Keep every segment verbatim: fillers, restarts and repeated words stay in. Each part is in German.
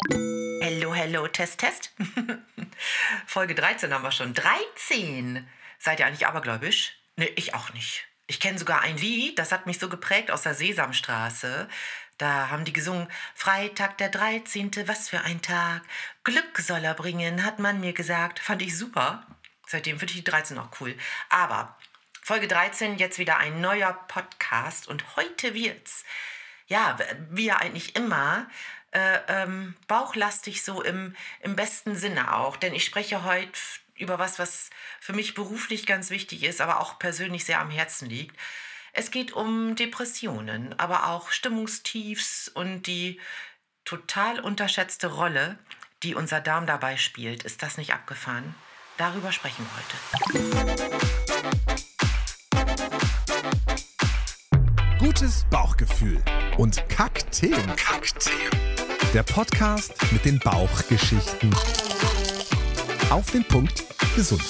Hello, hello, Test, Test. Folge dreizehn haben wir schon. dreizehn! Seid ihr eigentlich abergläubisch? Ne, ich auch nicht. Ich kenne sogar ein Lied, das hat mich so geprägt aus der Sesamstraße. Da haben die gesungen, Freitag der dreizehnte, was für ein Tag. Glück soll er bringen, hat man mir gesagt. Fand ich super. Seitdem finde ich die dreizehn auch cool. Aber Folge dreizehn, jetzt wieder ein neuer Podcast. Und heute wird's, ja, wie ja eigentlich immer, äh, ähm, bauchlastig so im, im besten Sinne auch. Denn ich spreche heute über was, was für mich beruflich ganz wichtig ist, aber auch persönlich sehr am Herzen liegt. Es geht um Depressionen, aber auch Stimmungstiefs und die total unterschätzte Rolle, die unser Darm dabei spielt. Ist das nicht abgefahren? Darüber sprechen wir heute. Gutes Bauchgefühl und Kackthemen. Kackthemen. Der Podcast mit den Bauchgeschichten. Auf den Punkt gesund.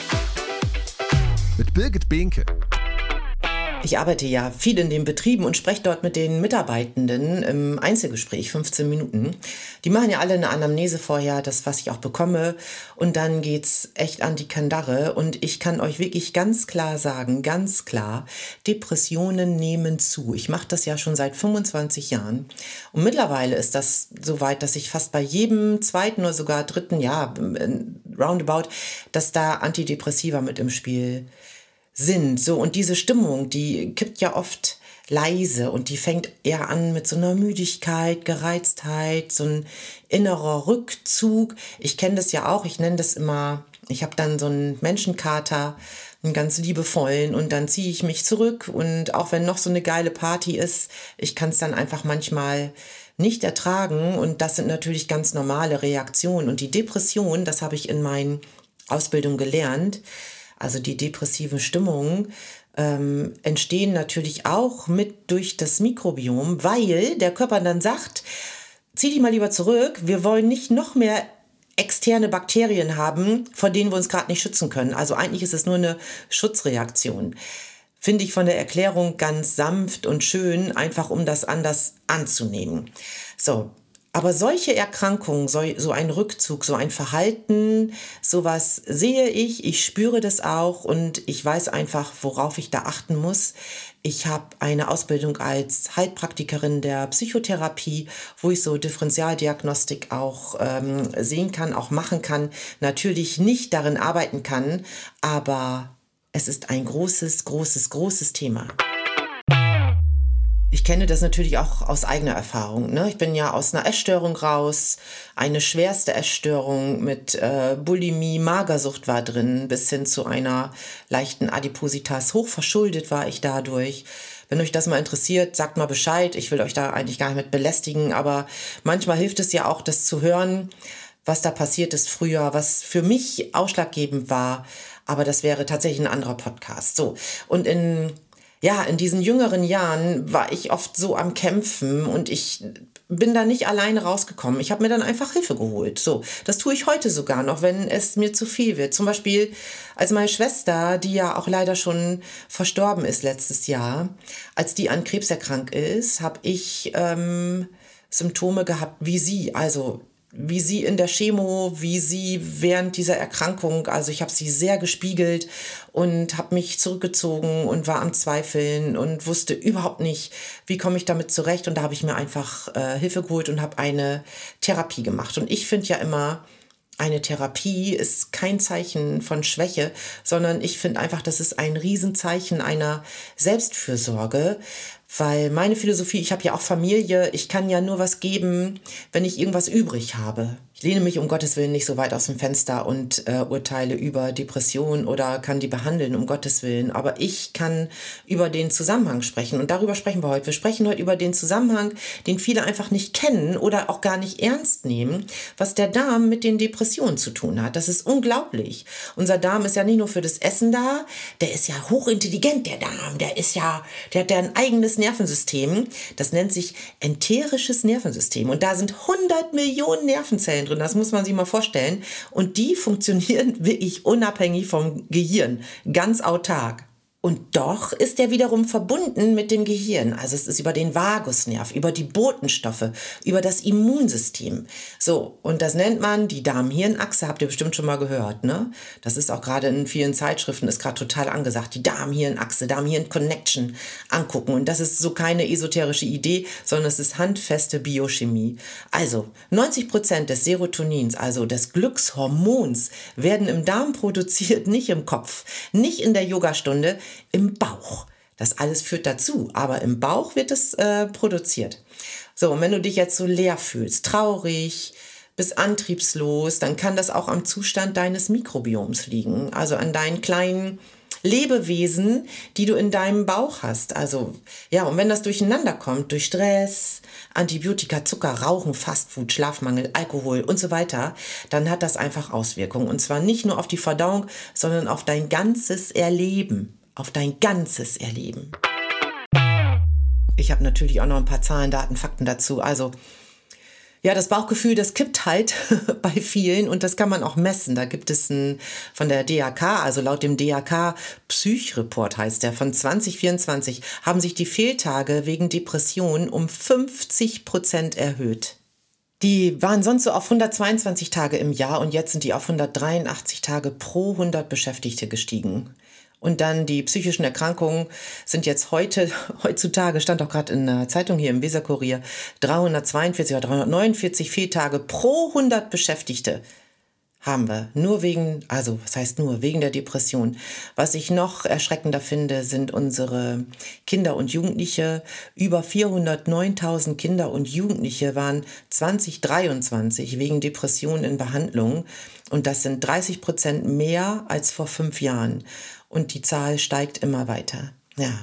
Mit Birgit Behnke. Ich arbeite ja viel in den Betrieben und spreche dort mit den Mitarbeitenden im Einzelgespräch, fünfzehn Minuten. Die machen ja alle eine Anamnese vorher, das, was ich auch bekomme. Und dann geht's echt an die Kandare. Und ich kann euch wirklich ganz klar sagen, ganz klar, Depressionen nehmen zu. Ich mache das ja schon seit fünfundzwanzig Jahren. Und mittlerweile ist das so weit, dass ich fast bei jedem zweiten oder sogar dritten Jahr, roundabout, dass da Antidepressiva mit im Spiel sind. So, und diese Stimmung, die kippt ja oft leise und die fängt eher an mit so einer Müdigkeit, Gereiztheit, so ein innerer Rückzug. Ich kenne das ja auch, ich nenne das immer, ich habe dann so einen Menschenkater, einen ganz liebevollen, und dann ziehe ich mich zurück, und auch wenn noch so eine geile Party ist, ich kann es dann einfach manchmal nicht ertragen, und das sind natürlich ganz normale Reaktionen. Und die Depression, das habe ich in meinen Ausbildungen gelernt, also die depressiven Stimmungen ähm, entstehen natürlich auch mit durch das Mikrobiom, weil der Körper dann sagt, zieh dich mal lieber zurück, wir wollen nicht noch mehr externe Bakterien haben, vor denen wir uns gerade nicht schützen können. Also eigentlich ist es nur eine Schutzreaktion. Finde ich von der Erklärung ganz sanft und schön, einfach um das anders anzunehmen. So. Aber solche Erkrankungen, so, so ein Rückzug, so ein Verhalten, sowas sehe ich, ich spüre das auch, und ich weiß einfach, worauf ich da achten muss. Ich habe eine Ausbildung als Heilpraktikerin der Psychotherapie, wo ich so Differentialdiagnostik auch ähm, sehen kann, auch machen kann. Natürlich nicht darin arbeiten kann, aber es ist ein großes, großes, großes Thema. Ich kenne das natürlich auch aus eigener Erfahrung. Ne? Ich bin ja aus einer Essstörung raus. Eine schwerste Essstörung mit äh, Bulimie, Magersucht war drin, bis hin zu einer leichten Adipositas. Hochverschuldet war ich dadurch. Wenn euch das mal interessiert, sagt mal Bescheid. Ich will euch da eigentlich gar nicht mit belästigen, aber manchmal hilft es ja auch, das zu hören, was da passiert ist früher, was für mich ausschlaggebend war. Aber das wäre tatsächlich ein anderer Podcast. So, und in Ja, in diesen jüngeren Jahren war ich oft so am Kämpfen, und ich bin da nicht alleine rausgekommen. Ich habe mir dann einfach Hilfe geholt. So, das tue ich heute sogar noch, wenn es mir zu viel wird. Zum Beispiel, als meine Schwester, die ja auch leider schon verstorben ist letztes Jahr, als die an Krebs erkrankt ist, habe ich ähm, Symptome gehabt wie sie. Also wie sie in der Chemo, wie sie während dieser Erkrankung. Also ich habe sie sehr gespiegelt und habe mich zurückgezogen und war am Zweifeln und wusste überhaupt nicht, wie komme ich damit zurecht. Und da habe ich mir einfach äh, Hilfe geholt und habe eine Therapie gemacht. Und ich finde ja immer, eine Therapie ist kein Zeichen von Schwäche, sondern ich finde einfach, das ist ein Riesenzeichen einer Selbstfürsorge. Weil meine Philosophie, ich habe ja auch Familie, ich kann ja nur was geben, wenn ich irgendwas übrig habe. Ich lehne mich um Gottes Willen nicht so weit aus dem Fenster und äh, urteile über Depressionen oder kann die behandeln, um Gottes Willen. Aber ich kann über den Zusammenhang sprechen, und darüber sprechen wir heute. Wir sprechen heute über den Zusammenhang, den viele einfach nicht kennen oder auch gar nicht ernst nehmen, was der Darm mit den Depressionen zu tun hat. Das ist unglaublich. Unser Darm ist ja nicht nur für das Essen da, der ist ja hochintelligent, der Darm. Der ist ja, der hat ja ein eigenes Nervensystem. Das nennt sich enterisches Nervensystem. Und da sind hundert Millionen Nervenzellen drin. Das muss man sich mal vorstellen. Und die funktionieren wirklich unabhängig vom Gehirn. Ganz autark. Und doch ist er wiederum verbunden mit dem Gehirn. Also es ist über den Vagusnerv, über die Botenstoffe, über das Immunsystem. So, und das nennt man die Darm-Hirn-Achse, habt ihr bestimmt schon mal gehört, ne? Das ist auch gerade in vielen Zeitschriften, ist gerade total angesagt, die Darm-Hirn-Achse, Darm-Hirn-Connection angucken. Und das ist so keine esoterische Idee, sondern es ist handfeste Biochemie. Also, neunzig Prozent des Serotonins, also des Glückshormons, werden im Darm produziert, nicht im Kopf, nicht in der Yogastunde, im Bauch. Das alles führt dazu, aber im Bauch wird es äh, produziert. So, und wenn du dich jetzt so leer fühlst, traurig, bist antriebslos, dann kann das auch am Zustand deines Mikrobioms liegen, also an deinen kleinen Lebewesen, die du in deinem Bauch hast. Also, ja, und wenn das durcheinander kommt, durch Stress, Antibiotika, Zucker, Rauchen, Fastfood, Schlafmangel, Alkohol und so weiter, dann hat das einfach Auswirkungen. Und zwar nicht nur auf die Verdauung, sondern auf dein ganzes Erleben. Auf dein ganzes Erleben. Ich habe natürlich auch noch ein paar Zahlen, Daten, Fakten dazu. Also, ja, das Bauchgefühl, das kippt halt bei vielen und das kann man auch messen. Da gibt es ein, von der D A K, also laut dem D A K Psych-Report heißt der, von zwanzig vierundzwanzig, haben sich die Fehltage wegen Depressionen um fünfzig Prozent erhöht. Die waren sonst so auf hundertzweiundzwanzig Tage im Jahr und jetzt sind die auf hundertdreiundachtzig Tage pro hundert Beschäftigte gestiegen. Und dann die psychischen Erkrankungen sind jetzt heute, heutzutage, stand auch gerade in der Zeitung hier im Weserkurier, dreihundertzweiundvierzig oder dreihundertneunundvierzig Fehltage pro hundert Beschäftigte haben wir. Nur wegen, also was heißt nur, wegen der Depression. Was ich noch erschreckender finde, sind unsere Kinder und Jugendliche. Über vierhundertneuntausend Kinder und Jugendliche waren zwanzig dreiundzwanzig wegen Depressionen in Behandlung. Und das sind dreißig Prozent mehr als vor fünf Jahren. Und die Zahl steigt immer weiter. Ja.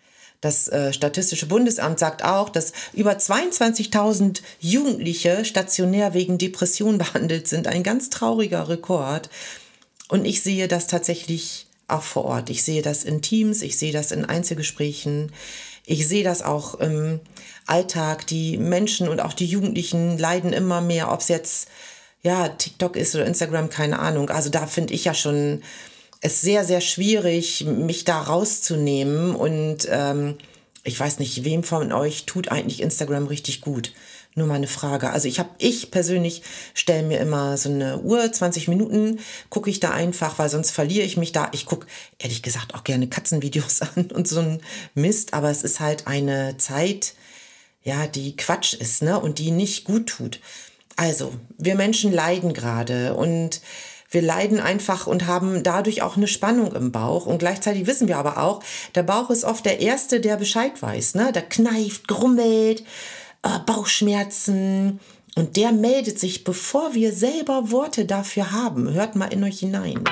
Das äh, Statistische Bundesamt sagt auch, dass über zweiundzwanzigtausend Jugendliche stationär wegen Depression behandelt sind. Ein ganz trauriger Rekord. Und ich sehe das tatsächlich auch vor Ort. Ich sehe das in Teams, ich sehe das in Einzelgesprächen. Ich sehe das auch im Alltag. Die Menschen und auch die Jugendlichen leiden immer mehr, ob es jetzt ja TikTok ist oder Instagram, keine Ahnung. Also da finde ich ja schon es sehr, sehr schwierig, mich da rauszunehmen. Und ähm, ich weiß nicht, wem von euch tut eigentlich Instagram richtig gut? Nur mal eine Frage. Also ich habe, ich persönlich stelle mir immer so eine Uhr, zwanzig Minuten gucke ich da einfach, weil sonst verliere ich mich da. Ich gucke ehrlich gesagt auch gerne Katzenvideos an und so ein Mist, aber es ist halt eine Zeit, ja, die Quatsch ist, ne, und die nicht gut tut. Also, wir Menschen leiden gerade und wir leiden einfach und haben dadurch auch eine Spannung im Bauch. Und gleichzeitig wissen wir aber auch, der Bauch ist oft der Erste, der Bescheid weiß, ne? Der kneift, grummelt, äh, Bauchschmerzen. Und der meldet sich, bevor wir selber Worte dafür haben. Hört mal in euch hinein.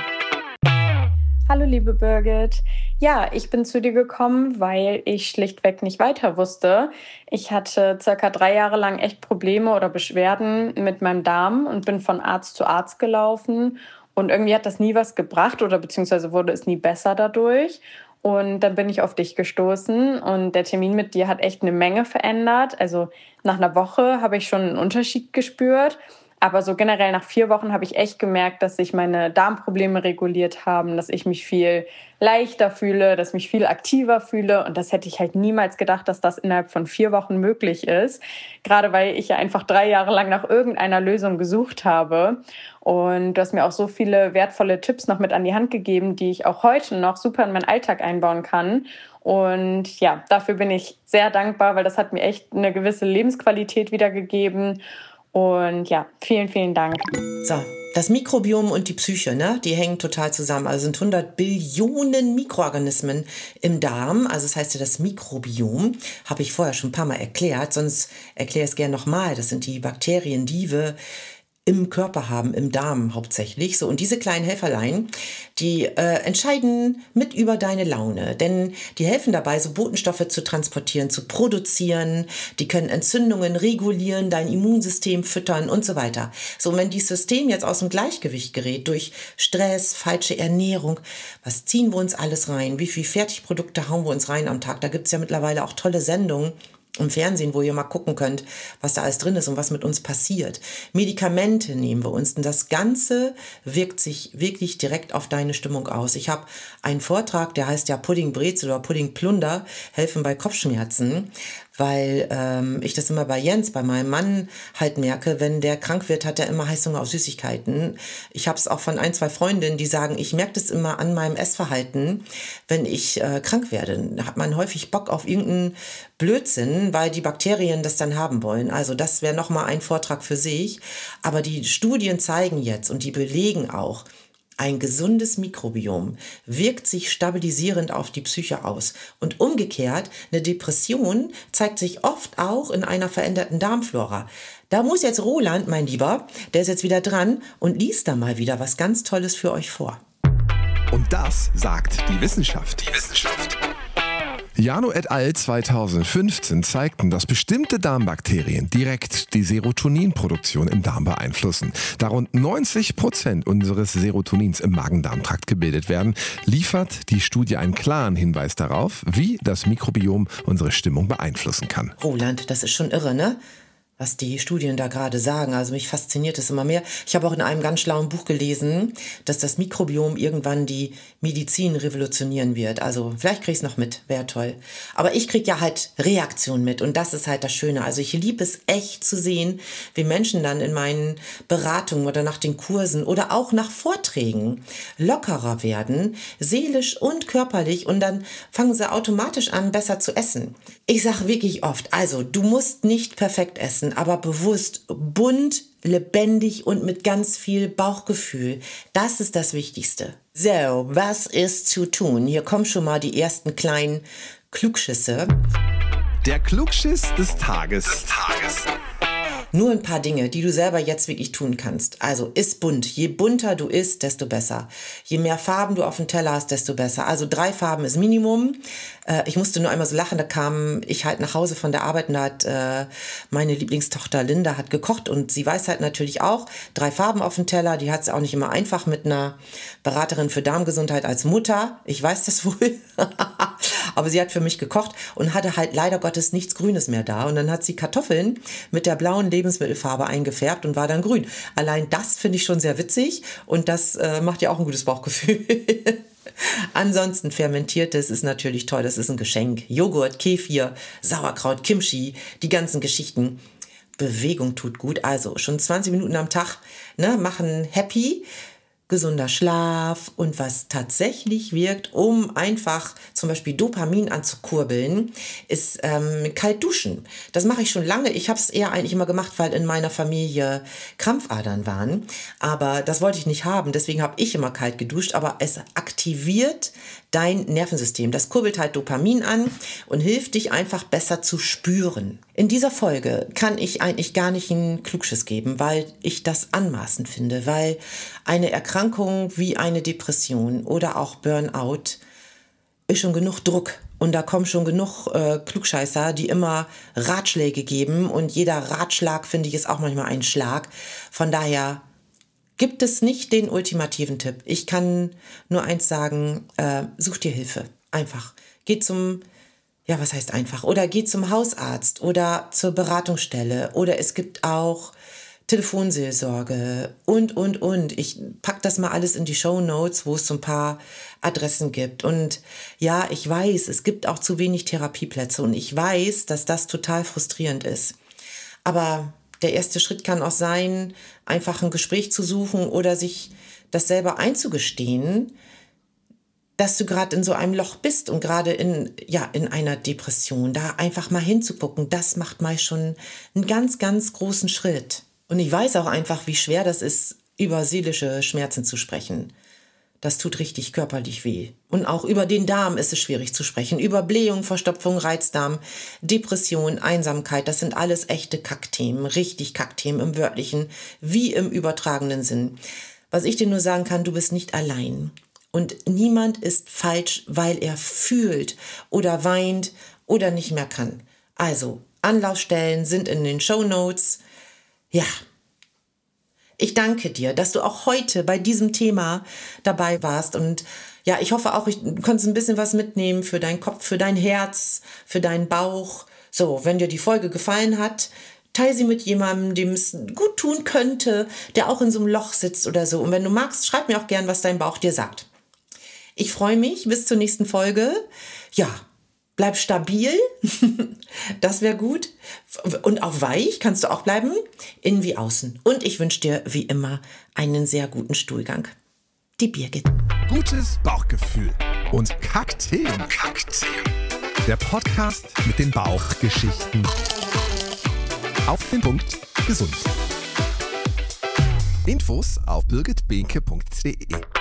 Hallo liebe Birgit. Ja, ich bin zu dir gekommen, weil ich schlichtweg nicht weiter wusste. Ich hatte circa drei Jahre lang echt Probleme oder Beschwerden mit meinem Darm und bin von Arzt zu Arzt gelaufen. Und irgendwie hat das nie was gebracht oder beziehungsweise wurde es nie besser dadurch. Und dann bin ich auf dich gestoßen und der Termin mit dir hat echt eine Menge verändert. Also nach einer Woche habe ich schon einen Unterschied gespürt. Aber so generell nach vier Wochen habe ich echt gemerkt, dass sich meine Darmprobleme reguliert haben, dass ich mich viel leichter fühle, dass ich mich viel aktiver fühle. Und das hätte ich halt niemals gedacht, dass das innerhalb von vier Wochen möglich ist. Gerade weil ich ja einfach drei Jahre lang nach irgendeiner Lösung gesucht habe. Und du hast mir auch so viele wertvolle Tipps noch mit an die Hand gegeben, die ich auch heute noch super in meinen Alltag einbauen kann. Und ja, dafür bin ich sehr dankbar, weil das hat mir echt eine gewisse Lebensqualität wiedergegeben. Und ja, vielen, vielen Dank. So, das Mikrobiom und die Psyche, ne, die hängen total zusammen. Also sind hundert Billionen Mikroorganismen im Darm. Also das heißt ja das Mikrobiom, habe ich vorher schon ein paar Mal erklärt, sonst erkläre ich es gerne nochmal. Das sind die Bakterien, die wir im Körper haben, im Darm hauptsächlich. So, und diese kleinen Helferlein, die äh, entscheiden mit über deine Laune, denn die helfen dabei, so Botenstoffe zu transportieren, zu produzieren. Die können Entzündungen regulieren, dein Immunsystem füttern und so weiter. So, und wenn dieses System jetzt aus dem Gleichgewicht gerät durch Stress, falsche Ernährung, was ziehen wir uns alles rein? Wie viel Fertigprodukte hauen wir uns rein am Tag? Da gibt es ja mittlerweile auch tolle Sendungen, im Fernsehen, wo ihr mal gucken könnt, was da alles drin ist und was mit uns passiert. Medikamente nehmen wir uns und das Ganze wirkt sich wirklich direkt auf deine Stimmung aus. Ich habe einen Vortrag, der heißt ja Pudding Brezel oder Pudding Plunder, helfen bei Kopfschmerzen, weil ähm, ich das immer bei Jens, bei meinem Mann halt merke, wenn der krank wird, hat er immer Heißhunger auf Süßigkeiten. Ich habe es auch von ein, zwei Freundinnen, die sagen, ich merke das immer an meinem Essverhalten, wenn ich äh, krank werde. Da hat man häufig Bock auf irgendeinen Blödsinn, weil die Bakterien das dann haben wollen. Also das wäre nochmal ein Vortrag für sich. Aber die Studien zeigen jetzt und die belegen auch, ein gesundes Mikrobiom wirkt sich stabilisierend auf die Psyche aus. Und umgekehrt, eine Depression zeigt sich oft auch in einer veränderten Darmflora. Da muss jetzt Roland, mein Lieber, der ist jetzt wieder dran und liest da mal wieder was ganz Tolles für euch vor. Und das sagt die Wissenschaft. Die Wissenschaft. Jano et al. zweitausendfünfzehn zeigten, dass bestimmte Darmbakterien direkt die Serotoninproduktion im Darm beeinflussen. Da rund neunzig Prozent unseres Serotonins im Magen-Darm-Trakt gebildet werden, liefert die Studie einen klaren Hinweis darauf, wie das Mikrobiom unsere Stimmung beeinflussen kann. Roland, das ist schon irre, ne? Was die Studien da gerade sagen. Also mich fasziniert es immer mehr. Ich habe auch in einem ganz schlauen Buch gelesen, dass das Mikrobiom irgendwann die Medizin revolutionieren wird. Also vielleicht kriege ich es noch mit, wäre toll. Aber ich kriege ja halt Reaktionen mit und das ist halt das Schöne. Also ich liebe es echt zu sehen, wie Menschen dann in meinen Beratungen oder nach den Kursen oder auch nach Vorträgen lockerer werden, seelisch und körperlich und dann fangen sie automatisch an, besser zu essen. Ich sage wirklich oft, also du musst nicht perfekt essen, aber bewusst, bunt, lebendig und mit ganz viel Bauchgefühl. Das ist das Wichtigste. So, was ist zu tun? Hier kommen schon mal die ersten kleinen Klugschüsse. Der Klugschiss des Tages. Des Tages. Nur ein paar Dinge, die du selber jetzt wirklich tun kannst. Also iss bunt. Je bunter du isst, desto besser. Je mehr Farben du auf dem Teller hast, desto besser. Also drei Farben ist Minimum. Äh, ich musste nur einmal so lachen, da kam ich halt nach Hause von der Arbeit und da hat äh, meine Lieblingstochter Linda hat gekocht und sie weiß halt natürlich auch, drei Farben auf dem Teller, die hat es auch nicht immer einfach mit einer Beraterin für Darmgesundheit als Mutter. Ich weiß das wohl. Aber sie hat für mich gekocht und hatte halt leider Gottes nichts Grünes mehr da. Und dann hat sie Kartoffeln mit der blauen Lebensmittelfarbe eingefärbt und war dann grün. Allein das finde ich schon sehr witzig und das äh, macht ja auch ein gutes Bauchgefühl. Ansonsten fermentiertes ist natürlich toll, das ist ein Geschenk. Joghurt, Kefir, Sauerkraut, Kimchi, die ganzen Geschichten. Bewegung tut gut, also schon zwanzig Minuten am Tag, ne, machen happy. Gesunder Schlaf und was tatsächlich wirkt, um einfach zum Beispiel Dopamin anzukurbeln, ist ähm, kalt duschen. Das mache ich schon lange. Ich habe es eher eigentlich immer gemacht, weil in meiner Familie Krampfadern waren. Aber das wollte ich nicht haben. Deswegen habe ich immer kalt geduscht. Aber es aktiviert dein Nervensystem. Das kurbelt halt Dopamin an und hilft dich einfach besser zu spüren. In dieser Folge kann ich eigentlich gar nicht einen Klugschiss geben, weil ich das anmaßend finde, weil eine Erkrankung wie eine Depression oder auch Burnout ist schon genug Druck. Und da kommen schon genug äh, Klugscheißer, die immer Ratschläge geben. Und jeder Ratschlag, finde ich, ist auch manchmal ein Schlag. Von daher gibt es nicht den ultimativen Tipp. Ich kann nur eins sagen, äh, such dir Hilfe. Einfach. Geh zum, ja, was heißt einfach? Oder geh zum Hausarzt oder zur Beratungsstelle. Oder es gibt auch Telefonseelsorge und, und, und. Ich pack das mal alles in die Shownotes, wo es so ein paar Adressen gibt. Und ja, ich weiß, es gibt auch zu wenig Therapieplätze und ich weiß, dass das total frustrierend ist. Aber der erste Schritt kann auch sein, einfach ein Gespräch zu suchen oder sich das selber einzugestehen, dass du gerade in so einem Loch bist und gerade in, ja, in einer Depression. Da einfach mal hinzugucken, das macht mal schon einen ganz, ganz großen Schritt. Und ich weiß auch einfach, wie schwer das ist, über seelische Schmerzen zu sprechen. Das tut richtig körperlich weh. Und auch über den Darm ist es schwierig zu sprechen. Über Blähung, Verstopfung, Reizdarm, Depression, Einsamkeit, das sind alles echte Kackthemen, richtig Kackthemen im wörtlichen wie im übertragenen Sinn. Was ich dir nur sagen kann, du bist nicht allein. Und niemand ist falsch, weil er fühlt oder weint oder nicht mehr kann. Also, Anlaufstellen sind in den Shownotes. Ja. Ich danke dir, dass du auch heute bei diesem Thema dabei warst und ja, ich hoffe auch, ich, du konntest ein bisschen was mitnehmen für deinen Kopf, für dein Herz, für deinen Bauch, So, wenn dir die Folge gefallen hat, teile sie mit jemandem, dem es gut tun könnte, der auch in so einem Loch sitzt oder so. Und wenn du magst, schreib mir auch gern, was dein Bauch dir sagt. Ich freue mich, bis zur nächsten Folge. Ja, bleib stabil, das wäre gut. Und auch weich kannst du auch bleiben, innen wie außen. Und ich wünsche dir wie immer einen sehr guten Stuhlgang. Die Birgit. Gutes Bauchgefühl und Kakteen. Kakteen. Der Podcast mit den Bauchgeschichten. Auf den Punkt gesund. Infos auf birgit behnke punkt de.